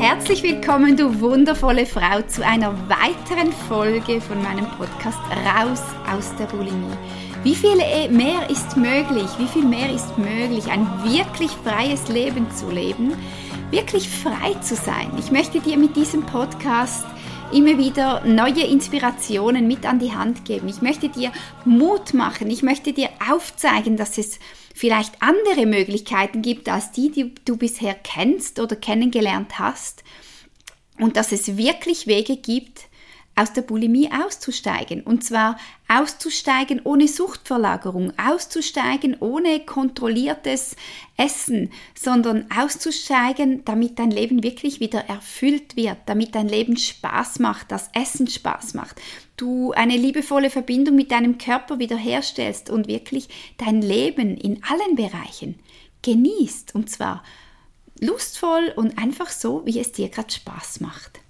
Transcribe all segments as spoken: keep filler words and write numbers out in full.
Herzlich willkommen, du wundervolle Frau, zu einer weiteren Folge von meinem Podcast Raus aus der Bulimie. Wie viel mehr ist möglich? Wie viel mehr ist möglich, ein wirklich freies Leben zu leben, wirklich frei zu sein? Ich möchte dir mit diesem Podcast immer wieder neue Inspirationen mit an die Hand geben. Ich möchte dir Mut machen. Ich möchte dir aufzeigen, dass es vielleicht andere Möglichkeiten gibt als die, die du bisher kennst oder kennengelernt hast. Und dass es wirklich Wege gibt, aus der Bulimie auszusteigen. Und zwar auszusteigen ohne Suchtverlagerung, auszusteigen ohne kontrolliertes Essen, sondern auszusteigen, damit dein Leben wirklich wieder erfüllt wird, damit dein Leben Spaß macht, das Essen Spaß macht, du eine liebevolle Verbindung mit deinem Körper wiederherstellst und wirklich dein Leben in allen Bereichen genießt. Und zwar lustvoll und einfach so, wie es dir gerade Spaß macht.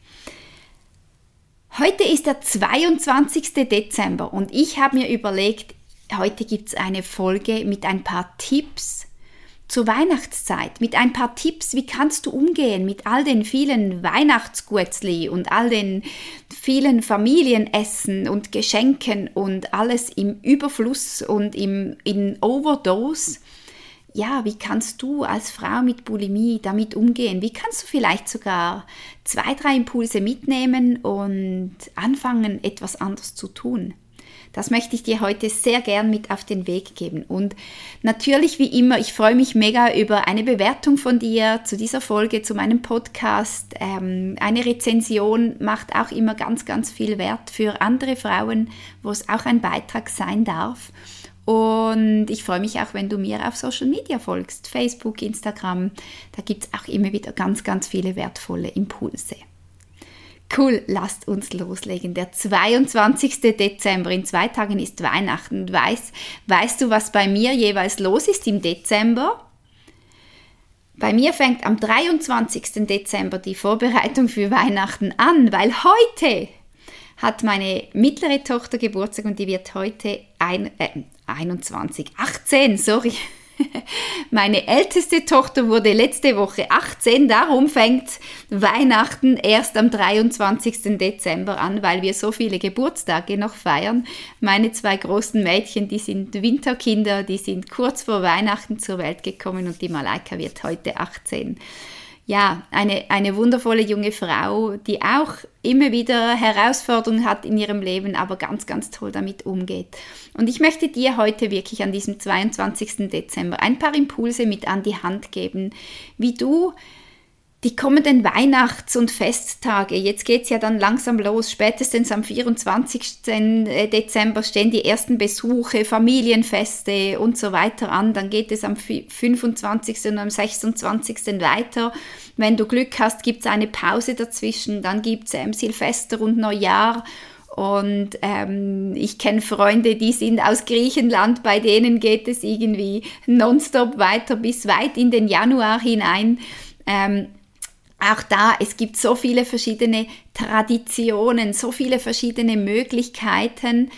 Heute ist der zweiundzwanzigster Dezember und ich habe mir überlegt, heute gibt es eine Folge mit ein paar Tipps zur Weihnachtszeit, mit ein paar Tipps, wie kannst du umgehen mit all den vielen Weihnachtsguetzli und all den vielen Familienessen und Geschenken und alles im Überfluss und im, in Overdose. Ja, wie kannst du als Frau mit Bulimie damit umgehen? Wie kannst du vielleicht sogar zwei, drei Impulse mitnehmen und anfangen, etwas anderes zu tun? Das möchte ich dir heute sehr gern mit auf den Weg geben. Und natürlich, wie immer, ich freue mich mega über eine Bewertung von dir zu dieser Folge, zu meinem Podcast. Ähm, eine Rezension macht auch immer ganz, ganz viel Wert für andere Frauen, wo es auch ein Beitrag sein darf. Und ich freue mich auch, wenn du mir auf Social Media folgst, Facebook, Instagram. Da gibt es auch immer wieder ganz, ganz viele wertvolle Impulse. Cool, lasst uns loslegen. Der zweiundzwanzigster Dezember, in zwei Tagen ist Weihnachten. Weißt, weißt du, was bei mir jeweils los ist im Dezember? Bei mir fängt am dreiundzwanzigster Dezember die Vorbereitung für Weihnachten an, weil heute hat meine mittlere Tochter Geburtstag und die wird heute ein, äh, einundzwanzig, achtzehn, sorry. Meine älteste Tochter wurde letzte Woche achtzehn, darum fängt Weihnachten erst am dreiundzwanzigster Dezember an, weil wir so viele Geburtstage noch feiern. Meine zwei großen Mädchen, die sind Winterkinder, die sind kurz vor Weihnachten zur Welt gekommen und die Malaika wird heute achtzehn. Ja, eine, eine wundervolle junge Frau, die auch immer wieder Herausforderungen hat in ihrem Leben, aber ganz, ganz toll damit umgeht. Und ich möchte dir heute wirklich an diesem zweiundzwanzigster Dezember ein paar Impulse mit an die Hand geben, wie du die kommenden Weihnachts- und Festtage, jetzt geht es ja dann langsam los, spätestens am vierundzwanzigster Dezember stehen die ersten Besuche, Familienfeste und so weiter an, dann geht es am fünfundzwanzigsten und am sechsundzwanzigsten weiter. Wenn du Glück hast, gibt es eine Pause dazwischen, dann gibt es ähm, Silvester und Neujahr. Und ähm, ich kenne Freunde, die sind aus Griechenland, bei denen geht es irgendwie nonstop weiter bis weit in den Januar hinein. Ähm, Auch da, es gibt so viele verschiedene Traditionen, so viele verschiedene Möglichkeiten.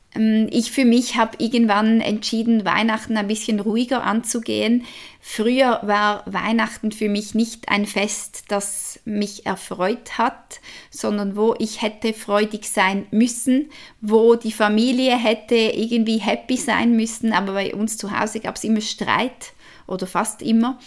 Ich für mich habe irgendwann entschieden, Weihnachten ein bisschen ruhiger anzugehen. Früher war Weihnachten für mich nicht ein Fest, das mich erfreut hat, sondern wo ich hätte freudig sein müssen, wo die Familie hätte irgendwie happy sein müssen, aber bei uns zu Hause gab es immer Streit oder fast immer.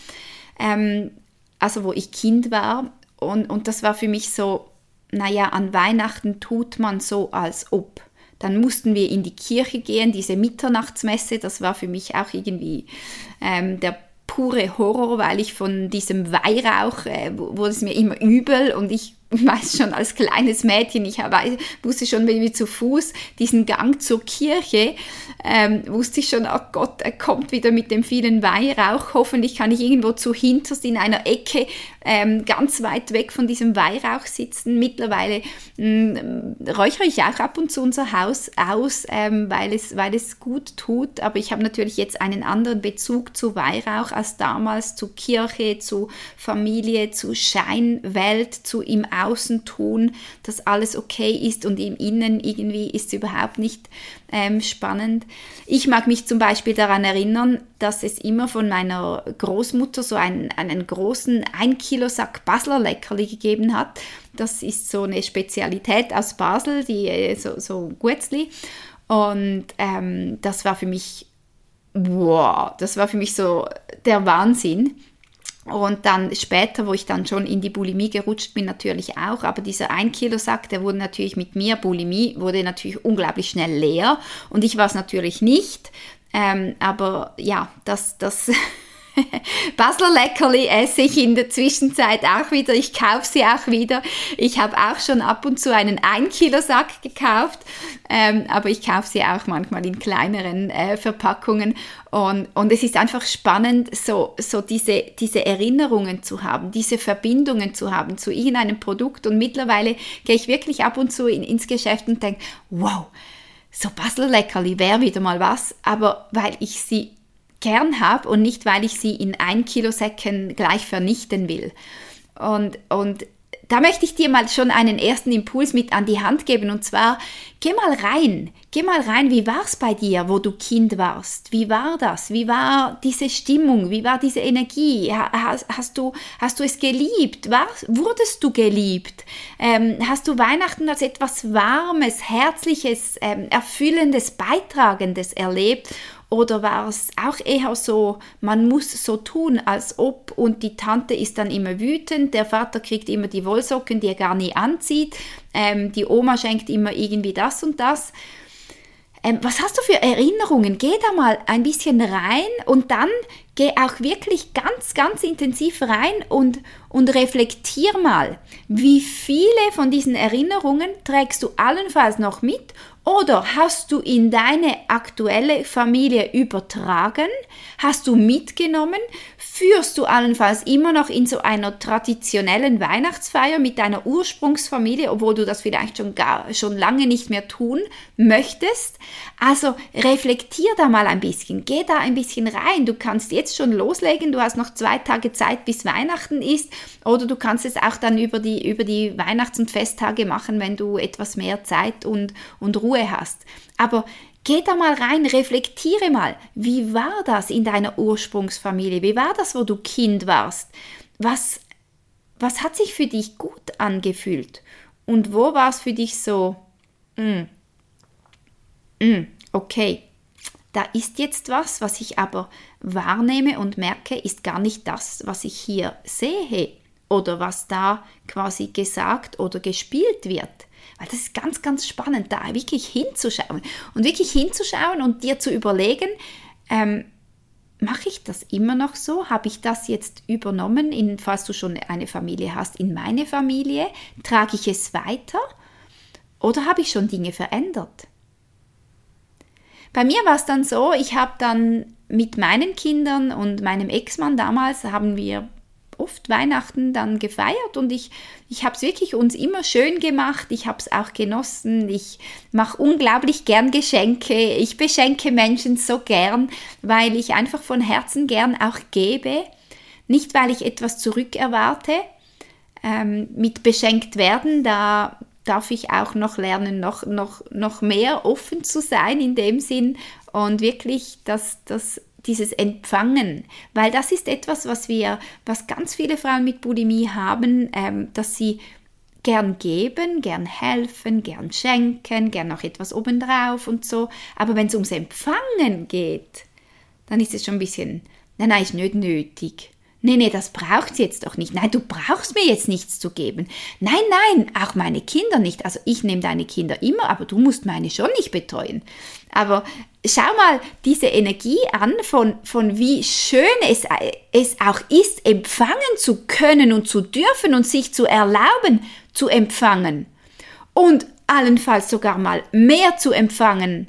Ähm, Also wo ich Kind war und, und das war für mich so, naja, an Weihnachten tut man so, als ob. Dann mussten wir in die Kirche gehen, diese Mitternachtsmesse, das war für mich auch irgendwie ähm, der pure Horror, weil ich von diesem Weihrauch, äh, wurde es mir immer übel und ich weiß schon als kleines Mädchen, ich habe, wusste schon, wenn wir zu Fuß diesen Gang zur Kirche, ähm, wusste ich schon, oh Gott, er kommt wieder mit dem vielen Weihrauch, hoffentlich kann ich irgendwo zu hinterst in einer Ecke ähm, ganz weit weg von diesem Weihrauch sitzen. Mittlerweile mh, räuchere ich auch ab und zu unser Haus aus, ähm, weil, es, weil es gut tut, aber ich habe natürlich jetzt einen anderen Bezug zu Weihrauch als damals, zu Kirche, zu Familie, zu Scheinwelt, zu im Außen tun, dass alles okay ist und im Innen irgendwie ist es überhaupt nicht ähm, spannend. Ich mag mich zum Beispiel daran erinnern, dass es immer von meiner Großmutter so einen, einen großen ein Kilo Sack Basler Leckerli gegeben hat. Das ist so eine Spezialität aus Basel, die so, so Guetzli. Und ähm, das war für mich, wow, das war für mich so der Wahnsinn. Und dann später, wo ich dann schon in die Bulimie gerutscht bin, natürlich auch, aber dieser ein Kilo Sack, der wurde natürlich mit mir, Bulimie, wurde natürlich unglaublich schnell leer und ich war es natürlich nicht, ähm, aber ja, das, das Basler Leckerli esse ich in der Zwischenzeit auch wieder, ich kaufe sie auch wieder, ich habe auch schon ab und zu einen ein Kilo Sack gekauft, ähm, aber ich kaufe sie auch manchmal in kleineren äh, Verpackungen und, und es ist einfach spannend, so, so diese, diese Erinnerungen zu haben, diese Verbindungen zu haben zu irgendeinem Produkt und mittlerweile gehe ich wirklich ab und zu in, ins Geschäft und denke, wow, so Basler Leckerli wäre wieder mal was, aber weil ich sie gern habe und nicht, weil ich sie in ein Kilo Säcken gleich vernichten will. Und, und da möchte ich dir mal schon einen ersten Impuls mit an die Hand geben und zwar, geh mal rein, geh mal rein, wie war es bei dir, wo du Kind warst? Wie war das? Wie war diese Stimmung? Wie war diese Energie? Hast, hast, du, hast du es geliebt? War, wurdest du geliebt? Ähm, hast du Weihnachten als etwas Warmes, Herzliches, ähm, Erfüllendes, Beitragendes erlebt? Oder war es auch eher so, man muss so tun, als ob und die Tante ist dann immer wütend, der Vater kriegt immer die Wollsocken, die er gar nie anzieht, ähm, die Oma schenkt immer irgendwie das und das. Ähm, was hast du für Erinnerungen? Geh da mal ein bisschen rein und dann geh auch wirklich ganz, ganz intensiv rein und, und reflektier mal, wie viele von diesen Erinnerungen trägst du allenfalls noch mit oder hast du in deine aktuelle Familie übertragen, hast du mitgenommen, führst du allenfalls immer noch in so einer traditionellen Weihnachtsfeier mit deiner Ursprungsfamilie, obwohl du das vielleicht schon, gar, schon lange nicht mehr tun möchtest. Also reflektier da mal ein bisschen, geh da ein bisschen rein. Du kannst jetzt schon loslegen, du hast noch zwei Tage Zeit, bis Weihnachten ist, oder du kannst es auch dann über die, über die Weihnachts- und Festtage machen, wenn du etwas mehr Zeit und, und Ruhe hast. Aber geh da mal rein, reflektiere mal, wie war das in deiner Ursprungsfamilie? Wie war das, wo du Kind warst? Was, was hat sich für dich gut angefühlt? Und wo war es für dich so, mm, mm, okay, da ist jetzt was, was ich aber wahrnehme und merke, ist gar nicht das, was ich hier sehe oder was da quasi gesagt oder gespielt wird. Weil das ist ganz, ganz spannend, da wirklich hinzuschauen und wirklich hinzuschauen und dir zu überlegen, ähm, mache ich das immer noch so? Habe ich das jetzt übernommen, in, falls du schon eine Familie hast, in meine Familie? Trage ich es weiter oder habe ich schon Dinge verändert? Bei mir war es dann so, ich habe dann mit meinen Kindern und meinem Ex-Mann damals, haben wir oft Weihnachten dann gefeiert und ich, ich habe es wirklich uns immer schön gemacht, ich habe es auch genossen, ich mache unglaublich gern Geschenke, ich beschenke Menschen so gern, weil ich einfach von Herzen gern auch gebe, nicht weil ich etwas zurückerwarte, ähm, mit beschenkt werden, da darf ich auch noch lernen, noch, noch, noch mehr offen zu sein in dem Sinn und wirklich das, das dieses Empfangen, weil das ist etwas, was wir, was ganz viele Frauen mit Bulimie haben, ähm, dass sie gern geben, gern helfen, gern schenken, gern noch etwas obendrauf und so, aber wenn es ums Empfangen geht, dann ist es schon ein bisschen, nein, nein, ist nicht nötig. Nee, nee, das braucht sie jetzt doch nicht. Nein, du brauchst mir jetzt nichts zu geben. Nein, nein, auch meine Kinder nicht. Also ich nehme deine Kinder immer, aber du musst meine schon nicht betreuen. Aber schau mal diese Energie an, von, von wie schön es, es auch ist, empfangen zu können und zu dürfen und sich zu erlauben, zu empfangen. Und allenfalls sogar mal mehr zu empfangen,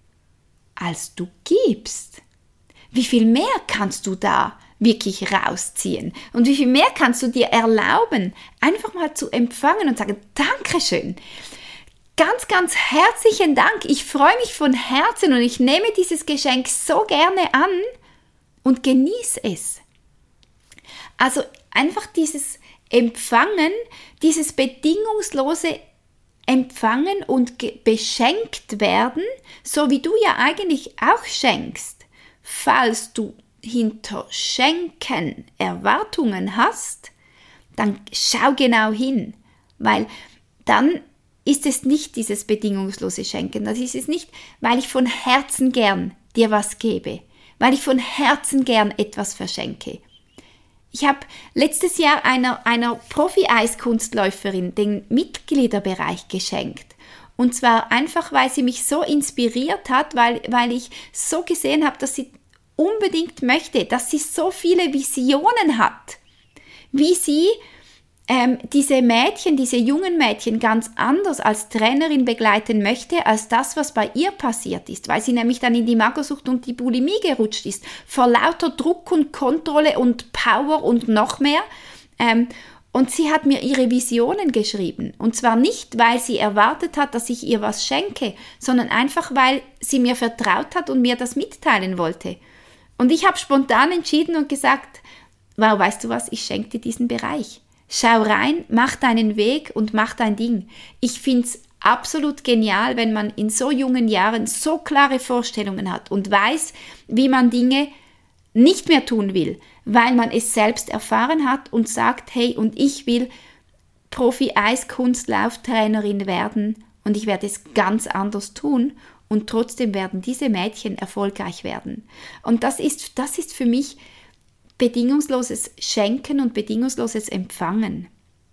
als du gibst. Wie viel mehr kannst du da wirklich rausziehen? Und wie viel mehr kannst du dir erlauben, einfach mal zu empfangen und sagen, Dankeschön. Ganz, ganz herzlichen Dank. Ich freue mich von Herzen und ich nehme dieses Geschenk so gerne an und genieße es. Also einfach dieses Empfangen, dieses bedingungslose Empfangen und ge- beschenkt werden, so wie du ja eigentlich auch schenkst, falls du hinter Schenken Erwartungen hast, dann schau genau hin, weil dann ist es nicht dieses bedingungslose Schenken. Das ist es nicht, weil ich von Herzen gern dir was gebe, weil ich von Herzen gern etwas verschenke. Ich habe letztes Jahr einer, einer Profi-Eiskunstläuferin den Mitgliederbereich geschenkt. Und zwar einfach, weil sie mich so inspiriert hat, weil, weil ich so gesehen habe, dass sie unbedingt möchte, dass sie so viele Visionen hat, wie sie ähm, diese Mädchen, diese jungen Mädchen ganz anders als Trainerin begleiten möchte, als das, was bei ihr passiert ist, weil sie nämlich dann in die Magersucht und die Bulimie gerutscht ist, vor lauter Druck und Kontrolle und Power und noch mehr. Ähm, und sie hat mir ihre Visionen geschrieben. Und zwar nicht, weil sie erwartet hat, dass ich ihr was schenke, sondern einfach, weil sie mir vertraut hat und mir das mitteilen wollte. Und ich habe spontan entschieden und gesagt, wow, weißt du was, ich schenke dir diesen Bereich. Schau rein, mach deinen Weg und mach dein Ding. Ich finde es absolut genial, wenn man in so jungen Jahren so klare Vorstellungen hat und weiß, wie man Dinge nicht mehr tun will, weil man es selbst erfahren hat und sagt, hey, und ich will Profi-Eiskunstlauftrainerin werden und ich werde es ganz anders tun und trotzdem werden diese Mädchen erfolgreich werden. Und das ist, das ist für mich bedingungsloses Schenken und bedingungsloses Empfangen.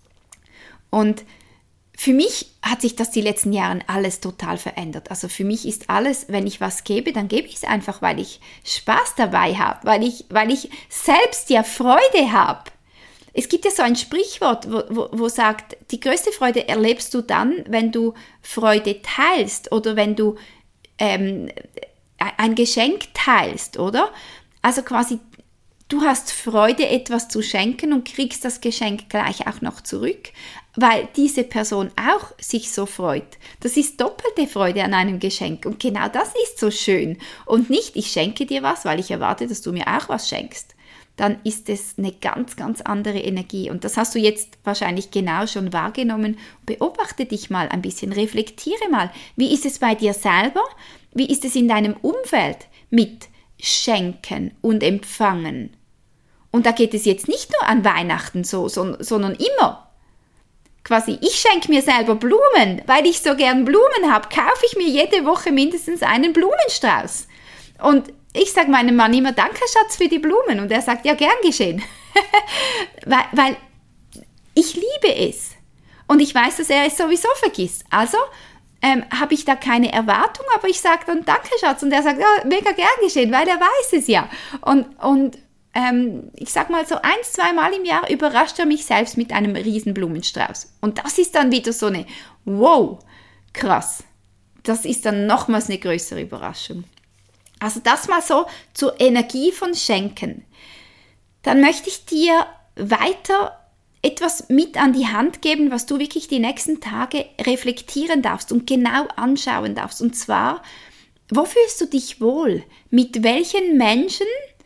Und für mich hat sich das die letzten Jahre alles total verändert. Also für mich ist alles, wenn ich was gebe, dann gebe ich es einfach, weil ich Spaß dabei habe, weil ich, weil ich selbst ja Freude habe. Es gibt ja so ein Sprichwort, wo, wo, wo sagt, die größte Freude erlebst du dann, wenn du Freude teilst oder wenn du ähm, ein Geschenk teilst, oder? Also quasi, du hast Freude, etwas zu schenken und kriegst das Geschenk gleich auch noch zurück, weil diese Person auch sich so freut. Das ist doppelte Freude an einem Geschenk und genau das ist so schön. Und nicht, ich schenke dir was, weil ich erwarte, dass du mir auch was schenkst. Dann ist es eine ganz, ganz andere Energie. Und das hast du jetzt wahrscheinlich genau schon wahrgenommen. Beobachte dich mal ein bisschen, reflektiere mal. Wie ist es bei dir selber? Wie ist es in deinem Umfeld mit Schenken und Empfangen? Und da geht es jetzt nicht nur an Weihnachten so, sondern immer. Quasi, ich schenke mir selber Blumen, weil ich so gern Blumen habe, kaufe ich mir jede Woche mindestens einen Blumenstrauß. Und ich sage meinem Mann immer, danke Schatz für die Blumen. Und er sagt, ja, gern geschehen. weil, weil ich liebe es. Und ich weiß, dass er es sowieso vergisst. Also ähm, habe ich da keine Erwartung, aber ich sage dann, danke Schatz. Und er sagt, ja, mega gern geschehen, weil er weiß es ja. Und, und ähm, ich sag mal so ein, zwei Mal im Jahr überrascht er mich selbst mit einem riesen Blumenstrauß. Und das ist dann wieder so eine, wow, krass. Das ist dann nochmals eine größere Überraschung. Also das mal so zur Energie von Schenken. Dann möchte ich dir weiter etwas mit an die Hand geben, was du wirklich die nächsten Tage reflektieren darfst und genau anschauen darfst. Und zwar, wo fühlst du dich wohl? Mit welchen Menschen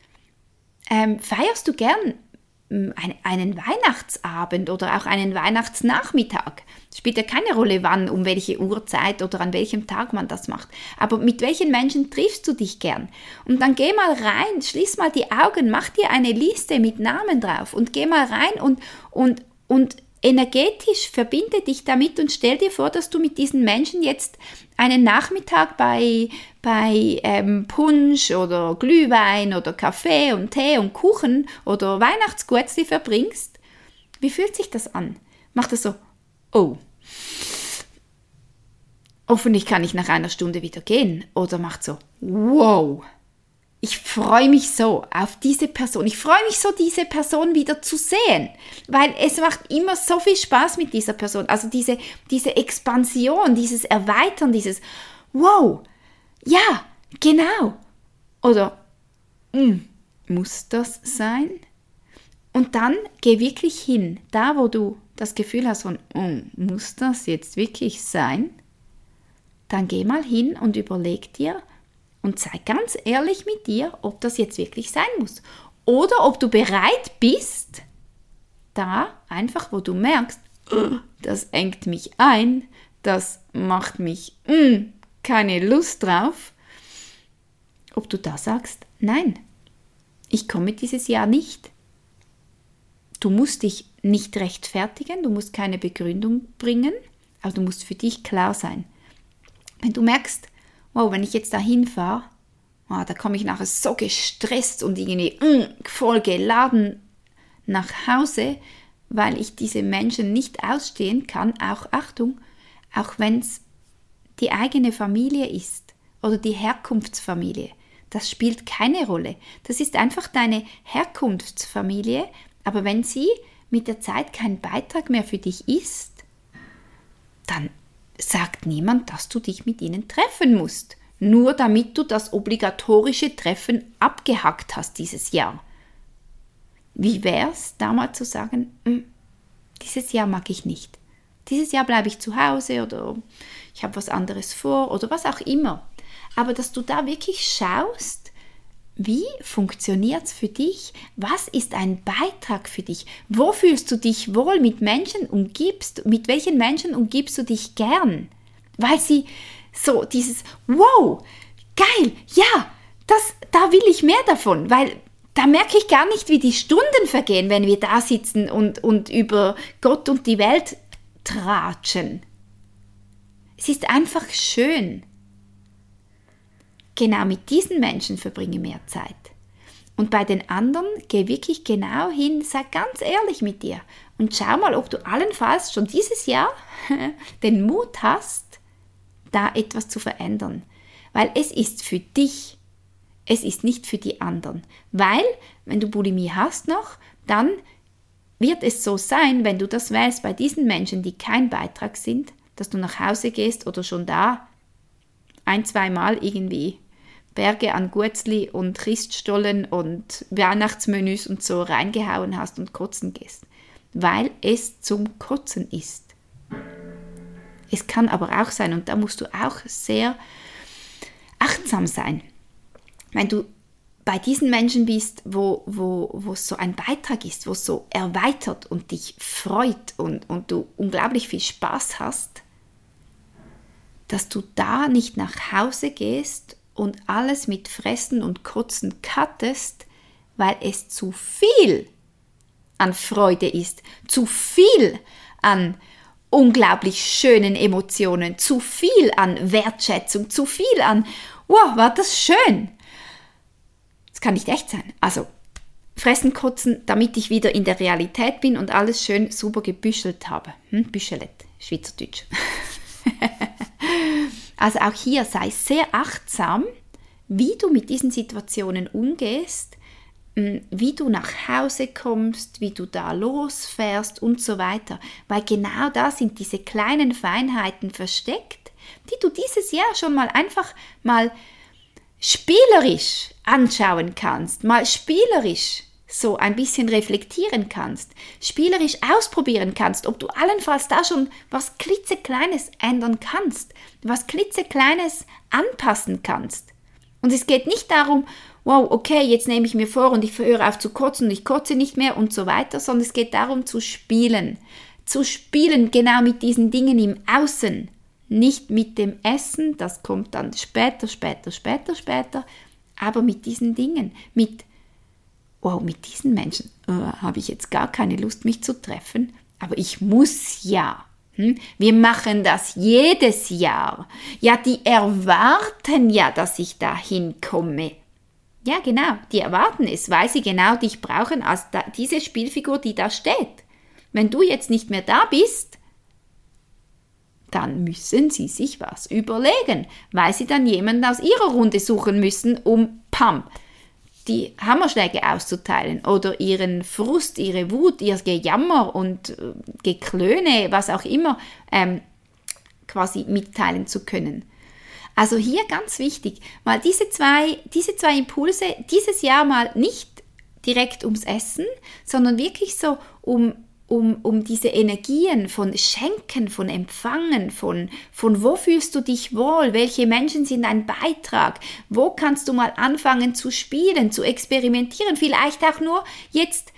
ähm, feierst du gern ein, einen Weihnachtsabend oder auch einen Weihnachtsnachmittag? Spielt ja keine Rolle, wann, um welche Uhrzeit oder an welchem Tag man das macht. Aber mit welchen Menschen triffst du dich gern? Und dann geh mal rein, schließ mal die Augen, mach dir eine Liste mit Namen drauf und geh mal rein und, und, und energetisch verbinde dich damit und stell dir vor, dass du mit diesen Menschen jetzt einen Nachmittag bei, bei ähm, Punsch oder Glühwein oder Kaffee und Tee und Kuchen oder Weihnachtsguetzli verbringst. Wie fühlt sich das an? Macht das so, oh, hoffentlich kann ich nach einer Stunde wieder gehen. Oder macht so, wow, ich freue mich so auf diese Person. Ich freue mich so, diese Person wieder zu sehen, weil es macht immer so viel Spaß mit dieser Person. Also diese, diese Expansion, dieses Erweitern, dieses wow, ja, genau. Oder mh, muss das sein? Und dann geh wirklich hin, da wo du das Gefühl hast von, oh, muss das jetzt wirklich sein? Dann geh mal hin und überleg dir und sei ganz ehrlich mit dir, ob das jetzt wirklich sein muss. Oder ob du bereit bist, da einfach, wo du merkst, oh, das engt mich ein, das macht mich mm, keine Lust drauf, ob du da sagst, nein, ich komme dieses Jahr nicht. Du musst dich nicht rechtfertigen, du musst keine Begründung bringen, aber du musst für dich klar sein. Wenn du merkst, wow, wenn ich jetzt da hinfahre, oh, da komme ich nachher so gestresst und irgendwie mm, voll geladen nach Hause, weil ich diese Menschen nicht ausstehen kann, auch Achtung, auch wenn es die eigene Familie ist oder die Herkunftsfamilie. Das spielt keine Rolle. Das ist einfach deine Herkunftsfamilie, aber wenn sie mit der Zeit kein Beitrag mehr für dich ist, dann sagt niemand, dass du dich mit ihnen treffen musst. Nur damit du das obligatorische Treffen abgehackt hast dieses Jahr. Wie wäre es, da mal zu sagen, dieses Jahr mag ich nicht. Dieses Jahr bleibe ich zu Hause oder ich habe was anderes vor oder was auch immer. Aber dass du da wirklich schaust, wie funktioniert es für dich? Was ist ein Beitrag für dich? Wo fühlst du dich wohl mit Menschen umgibst? Mit welchen Menschen umgibst du dich gern? Weil sie so dieses, wow, geil, ja, das, da will ich mehr davon, weil da merke ich gar nicht, wie die Stunden vergehen, wenn wir da sitzen und, und über Gott und die Welt tratschen. Es ist einfach schön. Genau mit diesen Menschen verbringe mehr Zeit. Und bei den anderen geh wirklich genau hin, sei ganz ehrlich mit dir und schau mal, ob du allenfalls schon dieses Jahr den Mut hast, da etwas zu verändern. Weil es ist für dich, es ist nicht für die anderen. Weil, wenn du Bulimie hast noch, dann wird es so sein, wenn du das wählst bei diesen Menschen, die kein Beitrag sind, dass du nach Hause gehst oder schon da ein, zweimal irgendwie Berge an Guetzli und Christstollen und Weihnachtsmenüs und so reingehauen hast und kotzen gehst. Weil es zum Kotzen ist. Es kann aber auch sein, und da musst du auch sehr achtsam sein, wenn du bei diesen Menschen bist, wo, wo, wo es so ein Beitrag ist, wo es so erweitert und dich freut und, und du unglaublich viel Spaß hast, dass du da nicht nach Hause gehst und alles mit Fressen und Kotzen cuttest, weil es zu viel an Freude ist, zu viel an unglaublich schönen Emotionen, zu viel an Wertschätzung, zu viel an, wow, war das schön. Das kann nicht echt sein. Also fressen, kotzen, damit ich wieder in der Realität bin und alles schön super gebüschelt habe. Hm? Büschelet, Schweizerdeutsch. Also auch hier sei sehr achtsam, wie du mit diesen Situationen umgehst, wie du nach Hause kommst, wie du da losfährst und so weiter. Weil genau da sind diese kleinen Feinheiten versteckt, die du dieses Jahr schon mal einfach mal spielerisch anschauen kannst, mal spielerisch so ein bisschen reflektieren kannst, spielerisch ausprobieren kannst, ob du allenfalls da schon was klitzekleines ändern kannst, was klitzekleines anpassen kannst. Und es geht nicht darum, wow, okay, jetzt nehme ich mir vor und ich höre auf zu kotzen und ich kotze nicht mehr und so weiter, sondern es geht darum zu spielen, zu spielen genau mit diesen Dingen im Außen, nicht mit dem Essen, das kommt dann später, später, später, später, aber mit diesen Dingen, mit wow, mit diesen Menschen äh, habe ich jetzt gar keine Lust, mich zu treffen, aber ich muss ja. Hm? Wir machen das jedes Jahr. Ja, die erwarten ja, dass ich da hinkomme. Ja, genau, die erwarten es, weil sie genau dich brauchen als da, diese Spielfigur, die da steht. Wenn du jetzt nicht mehr da bist, dann müssen sie sich was überlegen, weil sie dann jemanden aus ihrer Runde suchen müssen, um pam, die Hammerschläge auszuteilen oder ihren Frust, ihre Wut, ihr Gejammer und äh, Geklöne, was auch immer, ähm, quasi mitteilen zu können. Also hier ganz wichtig, mal diese zwei, diese zwei Impulse dieses Jahr mal nicht direkt ums Essen, sondern wirklich so um Um, um diese Energien von Schenken, von Empfangen, von, von wo fühlst du dich wohl, welche Menschen sind ein Beitrag, wo kannst du mal anfangen zu spielen, zu experimentieren, vielleicht auch nur jetzt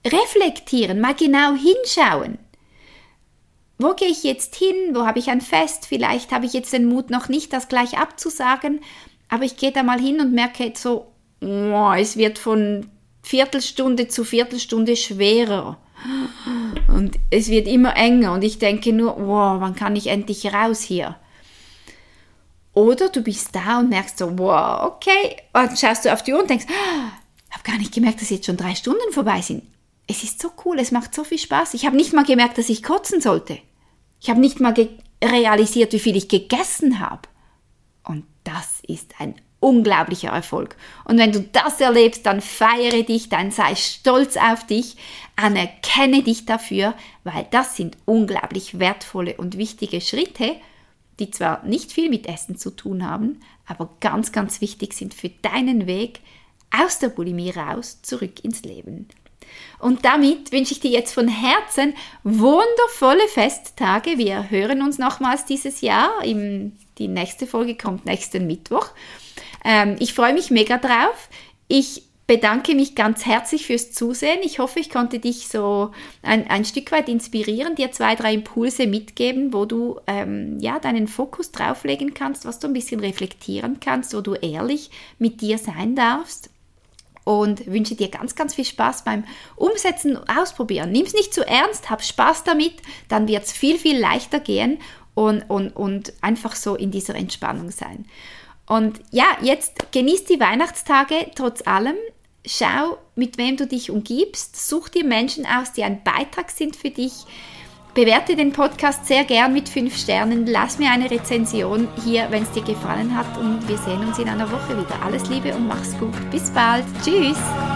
reflektieren, mal genau hinschauen. Wo gehe ich jetzt hin? Wo habe ich ein Fest? Vielleicht habe ich jetzt den Mut noch nicht, das gleich abzusagen, aber ich gehe da mal hin und merke jetzt so, oh, es wird von Viertelstunde zu Viertelstunde schwerer und es wird immer enger und ich denke nur, wow, wann kann ich endlich raus hier? Oder du bist da und merkst so, wow, okay, und dann schaust du auf die Uhr und denkst, ich habe gar nicht gemerkt, dass jetzt schon drei Stunden vorbei sind. Es ist so cool, es macht so viel Spaß. Ich habe nicht mal gemerkt, dass ich kotzen sollte. Ich habe nicht mal ge- realisiert, wie viel ich gegessen habe. Und das ist ein unglaublicher Erfolg. Und wenn du das erlebst, dann feiere dich, dann sei stolz auf dich, anerkenne dich dafür, weil das sind unglaublich wertvolle und wichtige Schritte, die zwar nicht viel mit Essen zu tun haben, aber ganz, ganz wichtig sind für deinen Weg aus der Bulimie raus, zurück ins Leben. Und damit wünsche ich dir jetzt von Herzen wundervolle Festtage. Wir hören uns nochmals dieses Jahr. Im, die nächste Folge kommt nächsten Mittwoch. Ähm, ich freue mich mega drauf. Ich bedanke mich ganz herzlich fürs Zusehen. Ich hoffe, ich konnte dich so ein, ein Stück weit inspirieren, dir zwei, drei Impulse mitgeben, wo du ähm, ja, deinen Fokus drauflegen kannst, was du ein bisschen reflektieren kannst, wo du ehrlich mit dir sein darfst. Und wünsche dir ganz, ganz viel Spaß beim Umsetzen und Ausprobieren. Nimm es nicht zu ernst, hab Spaß damit, dann wird es viel, viel leichter gehen und, und, und einfach so in dieser Entspannung sein. Und ja, jetzt genieß die Weihnachtstage trotz allem. Schau, mit wem du dich umgibst. Such dir Menschen aus, die ein Beitrag sind für dich. Bewerte den Podcast sehr gern mit fünf Sternen. Lass mir eine Rezension hier, wenn es dir gefallen hat. Und wir sehen uns in einer Woche wieder. Alles Liebe und mach's gut. Bis bald. Tschüss.